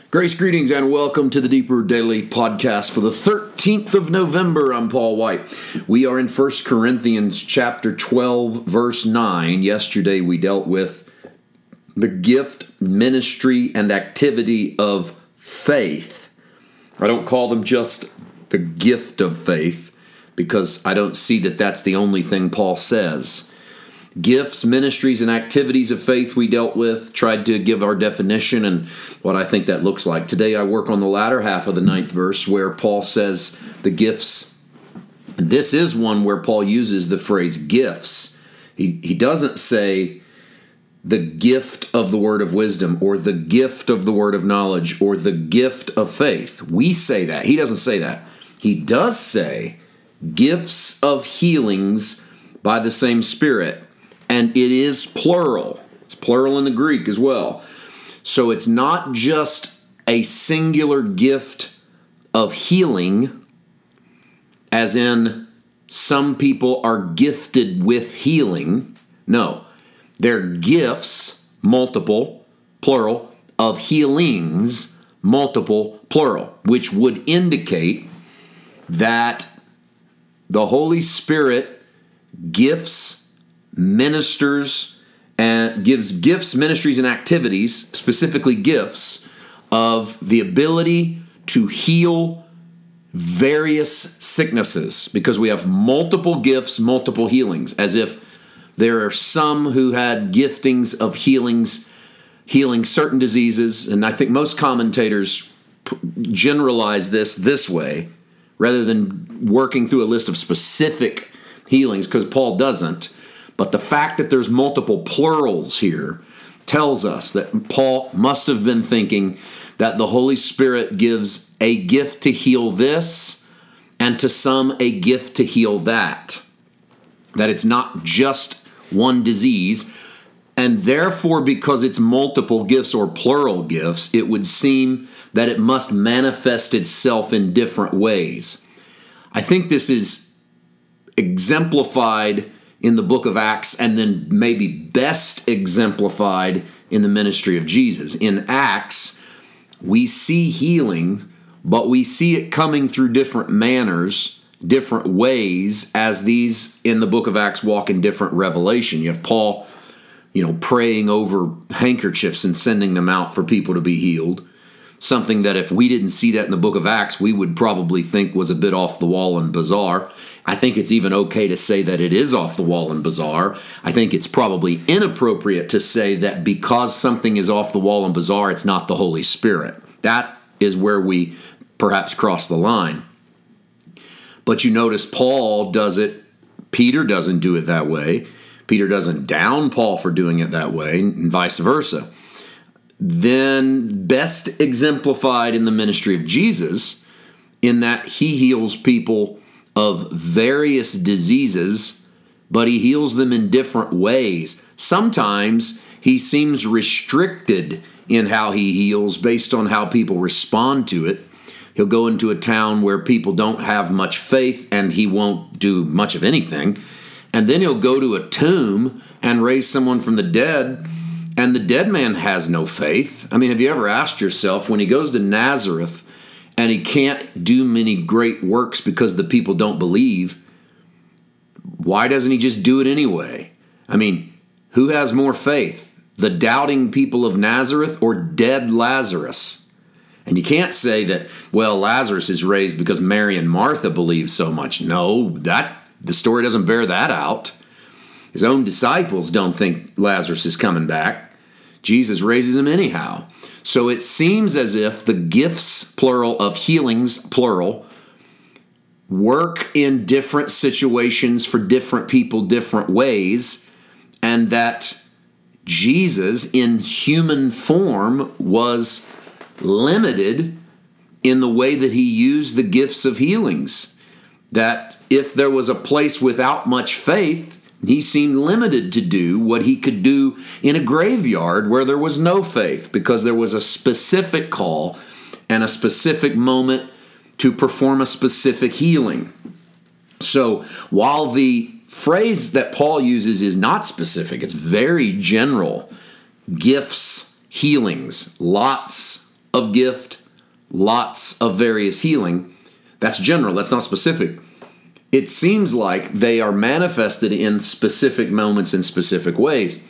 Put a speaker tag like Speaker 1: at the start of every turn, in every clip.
Speaker 1: Grace, greetings, and welcome to the Deeper Daily Podcast for the 13th of November. I'm Paul White. We are in 1 Corinthians chapter 12, verse 9. Yesterday we dealt with the gift, ministry, and activity of faith. I don't call them just the gift of faith because I don't see that that's the only thing Paul says. Gifts, ministries, and activities of faith we dealt with, tried to give our definition and what I think that looks like. Today I work on the latter half of the 9th verse where Paul says the gifts, and this is one where Paul uses the phrase gifts. He doesn't say the gift of the word of wisdom or the gift of the word of knowledge or the gift of faith. We say that. He doesn't say that. He does say gifts of healings by the same Spirit. And it is plural. It's plural in the Greek as well. So it's not just a singular gift of healing, as in some people are gifted with healing. No, they're gifts, multiple, plural, of healings, multiple, plural, which would indicate that the Holy Spirit ministers and gives gifts, ministries, and activities, specifically gifts, of the ability to heal various sicknesses, because we have multiple gifts, multiple healings, as if there are some who had giftings of healing certain diseases, and I think most commentators generalize this way, rather than working through a list of specific healings, because Paul doesn't. But the fact that there's multiple plurals here tells us that Paul must have been thinking that the Holy Spirit gives a gift to heal this and to some a gift to heal that. That it's not just one disease. And therefore, because it's multiple gifts or plural gifts, it would seem that it must manifest itself in different ways. I think this is exemplified in the book of Acts, and then maybe best exemplified in the ministry of Jesus. In Acts, we see healing, but we see it coming through different manners, different ways, as these in the book of Acts walk in different revelation. You have Paul, praying over handkerchiefs and sending them out for people to be healed. Something that if we didn't see that in the book of Acts, we would probably think was a bit off the wall and bizarre. I think it's even okay to say that it is off the wall and bizarre. I think it's probably inappropriate to say that because something is off the wall and bizarre, it's not the Holy Spirit. That is where we perhaps cross the line. But you notice Paul does it. Peter doesn't do it that way. Peter doesn't down Paul for doing it that way, and vice versa. Then best exemplified in the ministry of Jesus, in that he heals people of various diseases, but he heals them in different ways. Sometimes he seems restricted in how he heals based on how people respond to it. He'll go into a town where people don't have much faith, and he won't do much of anything. And then he'll go to a tomb and raise someone from the dead, and the dead man has no faith. I mean, have you ever asked yourself, when he goes to Nazareth and he can't do many great works because the people don't believe, why doesn't he just do it anyway? I mean, who has more faith? The doubting people of Nazareth or dead Lazarus? And you can't say that, well, Lazarus is raised because Mary and Martha believe so much. No, the story doesn't bear that out. His own disciples don't think Lazarus is coming back. Jesus raises him anyhow. So it seems as if the gifts, plural, of healings, plural, work in different situations for different people, different ways, and that Jesus, in human form, was limited in the way that he used the gifts of healings. That if there was a place without much faith, he seemed limited to do what he could do in a graveyard where there was no faith, because there was a specific call and a specific moment to perform a specific healing. So while the phrase that Paul uses is not specific, it's very general. Gifts, healings, lots of gift, lots of various healing. That's general, that's not specific. It seems like they are manifested in specific moments in specific ways.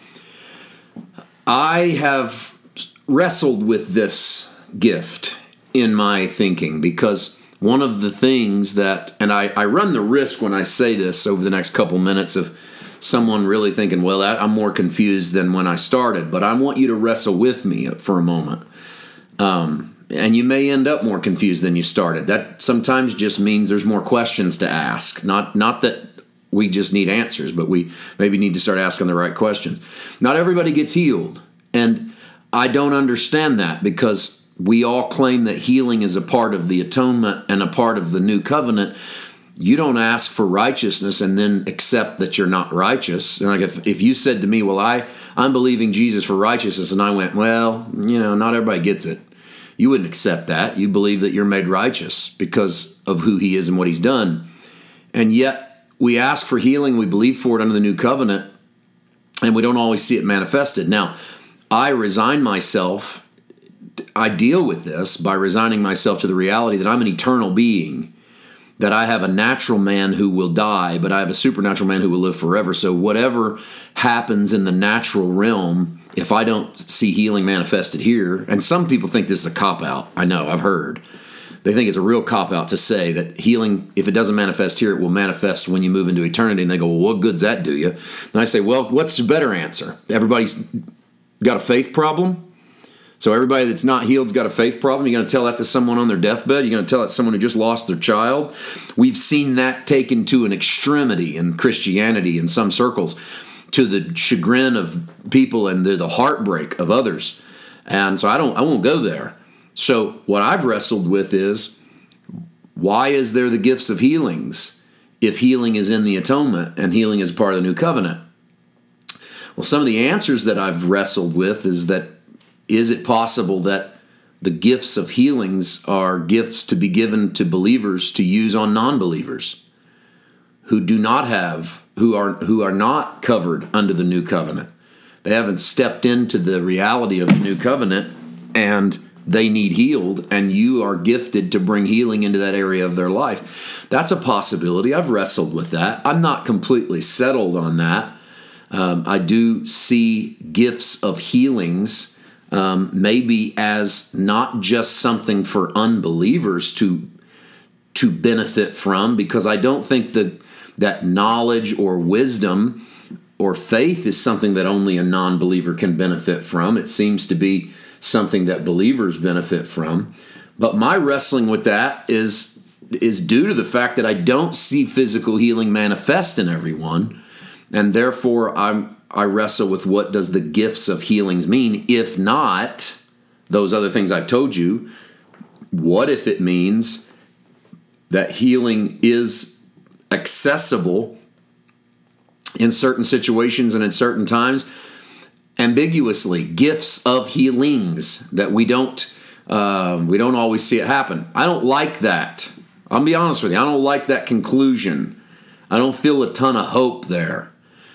Speaker 1: I have wrestled with this gift in my thinking because one of the things that, and I run the risk when I say this over the next couple minutes of someone really thinking, well, I'm more confused than when I started, but I want you to wrestle with me for a moment. And you may end up more confused than you started. That sometimes just means there's more questions to ask. Not that we just need answers, but we maybe need to start asking the right questions. Not everybody gets healed. And I don't understand that because we all claim that healing is a part of the atonement and a part of the new covenant. You don't ask for righteousness and then accept that you're not righteous. And like if you said to me, well, I'm believing Jesus for righteousness, and I went, well, not everybody gets it. You wouldn't accept that. You believe that you're made righteous because of who he is and what he's done. And yet we ask for healing. We believe for it under the new covenant, and we don't always see it manifested. Now, I deal with this by resigning myself to the reality that I'm an eternal being, that I have a natural man who will die, but I have a supernatural man who will live forever. So whatever happens in the natural realm, if I don't see healing manifested here, and some people think this is a cop-out. I know, I've heard. They think it's a real cop-out to say that healing, if it doesn't manifest here, it will manifest when you move into eternity. And they go, well, what good's that do you? And I say, well, what's the better answer? Everybody's got a faith problem? So everybody that's not healed's got a faith problem? You're going to tell that to someone on their deathbed? You're going to tell that to someone who just lost their child? We've seen that taken to an extremity in Christianity in some circles, to the chagrin of people and the heartbreak of others. And so I won't go there. So what I've wrestled with is, why is there the gifts of healings if healing is in the atonement and healing is part of the new covenant? Well, some of the answers that I've wrestled with is it possible that the gifts of healings are gifts to be given to believers to use on non-believers who are not covered under the new covenant? They haven't stepped into the reality of the new covenant, and they need healed, and you are gifted to bring healing into that area of their life. That's a possibility. I've wrestled with that. I'm not completely settled on that. I do see gifts of healings maybe as not just something for unbelievers to benefit from, because I don't think that knowledge or wisdom or faith is something that only a non-believer can benefit from. It seems to be something that believers benefit from. But my wrestling with that is due to the fact that I don't see physical healing manifest in everyone, and therefore I wrestle with, what does the gifts of healings mean? If not those other things I've told you, what if it means that healing is accessible in certain situations and at certain times, ambiguously, gifts of healings that we don't always see it happen. I don't like that. I'll be honest with you. I don't like that conclusion. I don't feel a ton of hope there.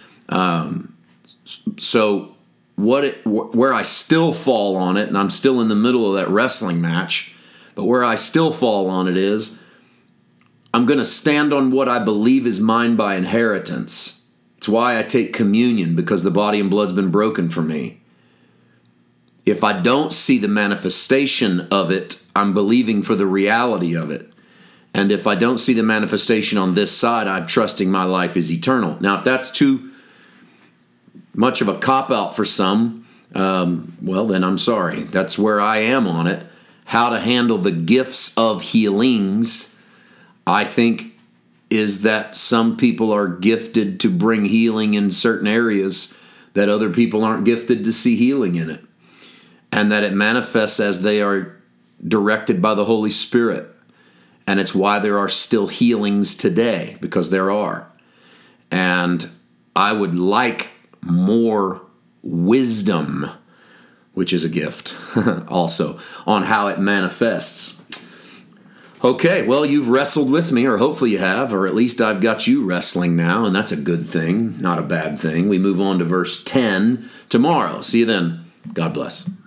Speaker 1: So where I still fall on it, and I'm still in the middle of that wrestling match, but where I still fall on it is, I'm going to stand on what I believe is mine by inheritance. It's why I take communion, because the body and blood's been broken for me. If I don't see the manifestation of it, I'm believing for the reality of it. And if I don't see the manifestation on this side, I'm trusting my life is eternal. Now, if that's too much of a cop-out for some, well, then I'm sorry. That's where I am on it. How to handle the gifts of healings, I think, is that some people are gifted to bring healing in certain areas that other people aren't gifted to see healing in it. And that it manifests as they are directed by the Holy Spirit. And it's why there are still healings today, because there are. And I would like more wisdom, which is a gift also, on how it manifests. Okay, well, you've wrestled with me, or hopefully you have, or at least I've got you wrestling now, and that's a good thing, not a bad thing. We move on to verse 10 tomorrow. See you then. God bless.